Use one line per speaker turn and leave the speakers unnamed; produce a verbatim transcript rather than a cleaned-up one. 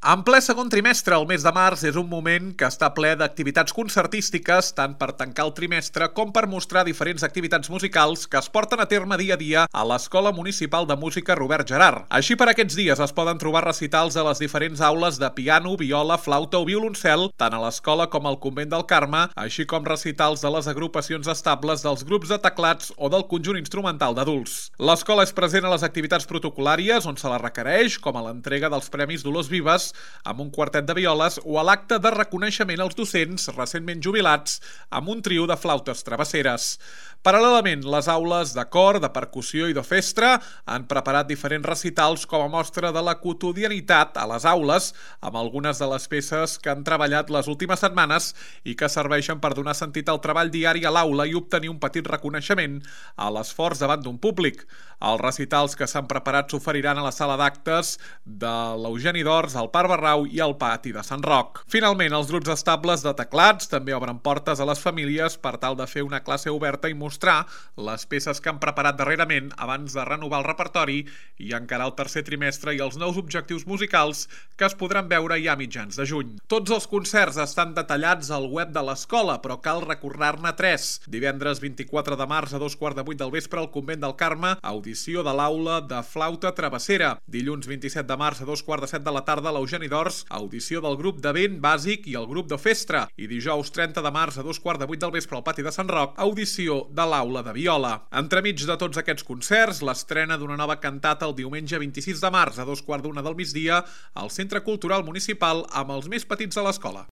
En ple segon trimestre, el mes de març, és un moment que està ple d'activitats concertístiques, tant per tancar el trimestre com per mostrar diferents activitats musicals que es porten a terme dia a dia a l'Escola Municipal de Música Robert Gerhard. Així, per aquests dies es poden trobar recitals a les diferents aules de piano, viola, flauta o violoncel, tant a l'escola com al Convent del Carme, així com recitals de les agrupacions estables dels grups de teclats o del conjunt instrumental d'adults. L'escola és present a les activitats protocolàries, on se la requereix, com a l'entrega dels Premis Dolors Vives, amb un quartet de violes, o a l'acte de reconeixement als docents recentment jubilats amb un trio de flautes travesseres. Paral·lelament, les aules de cor, de percussió i d'orquestra han preparat diferents recitals com a mostra de la quotidianitat a les aules, amb algunes de les peces que han treballat les últimes setmanes i que serveixen per donar sentit al treball diari a l'aula i obtenir un petit reconeixement a l'esforç davant d'un públic. Els recitals que s'han preparat s'oferiran a la sala d'actes de l'Eugeni d'Ors, al Parc Barrau i al pati de Sant Roc. Finalment, els grups estables de teclats també obren portes a les famílies per tal de fer una classe oberta i mostrar les peces que han preparat darrerament abans de renovar el repertori i encarar el tercer trimestre i els nous objectius musicals que es podran veure ja a mitjans de juny. Tots els concerts estan detallats al web de l'escola, però cal recordar-ne tres. Divendres vint-i-quatre de març a dos quarts de vuit del vespre al Convent del Carme, audició de l'aula de flauta travessera. Dilluns vint-i-set de març a dos quarts de set de la tarda a l'Eugeni d'Ors, audició del grup de vent bàsic i el grup d'orquestra. I dijous trenta de març a dos quarts de vuit del vespre al pati de Sant Roc, audició de l'aula de viola. Entremig de tots aquests concerts, l'estrena d'una nova cantata el diumenge vint-i-sis de març a dos quarts d'una del migdia al Centre Cultural Municipal amb els més petits de l'escola.